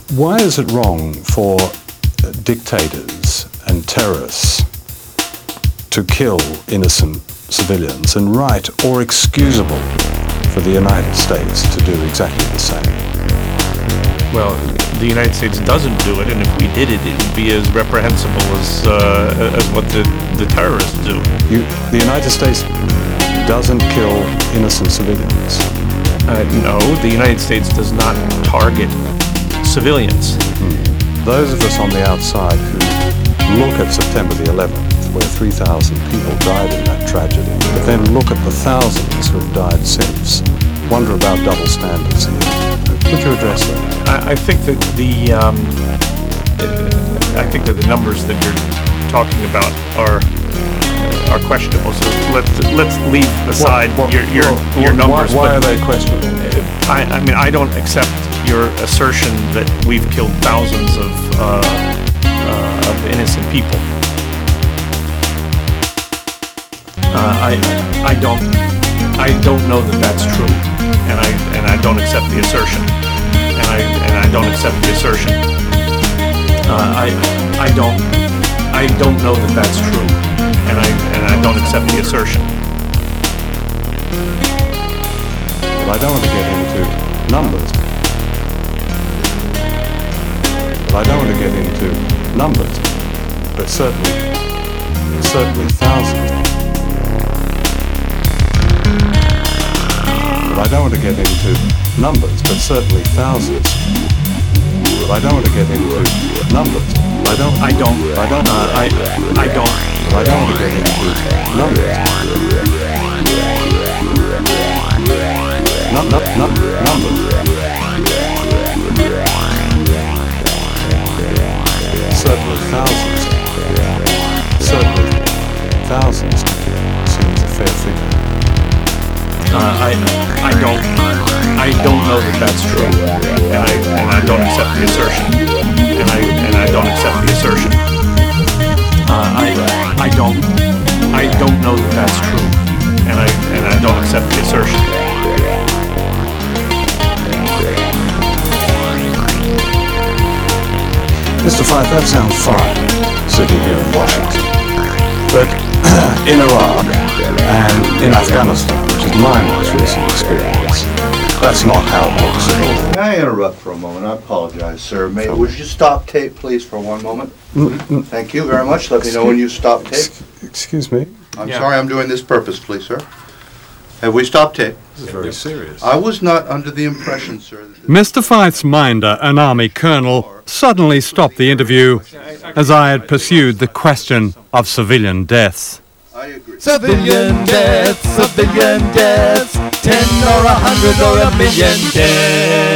Why is it wrong for dictators and terrorists to kill innocent civilians, and right or excusable for the United States to do exactly the same? Well, the United States doesn't do it, and if we did it, it would be as reprehensible as what the terrorists do. The United States doesn't kill innocent civilians. No, the United States does not target civilians. Those of us on the outside who look at September the 11th, where 3,000 people died in that tragedy, but then look at the thousands who have died since, wonder about double standards here. Could you address that? I think that the numbers that you're talking about are questionable. So let's leave aside your numbers. Why are they questionable? I mean, I don't accept your assertion that we've killed thousands of innocent people. I don't know that that's true, and I don't accept the assertion, and I don't accept the assertion. I don't know that that's true, and I don't accept the assertion. Well, I don't want to get into numbers. But certainly thousands. Well, I don't want to get into numbers, but certainly thousands. Well, I don't want to get into numbers. I don't want to get into numbers. Numbers. Certainly thousands. Seems a fair figure. I don't know that that's true, and I don't accept the assertion, and I don't accept the assertion. I don't know that that's true, and I don't accept the assertion. Mr. Fife, that sounds fine, sitting here in Washington. But in Iraq and in Afghanistan, which is my most recent experience, that's not how it looks at all. May I interrupt for a moment? I apologize, sir. Would you stop tape, please, for one moment? Thank you very much. Let me know when you stop tape. Excuse me? I'm sorry I'm doing this purposefully, sir. Have we stopped tape? This is very serious. I was not under the impression, sir, that Mr. Fife's minder, an army colonel, suddenly stopped the interview as I had pursued the question of civilian deaths. I agree. Civilian deaths, 10 or 100 or 1,000,000 deaths.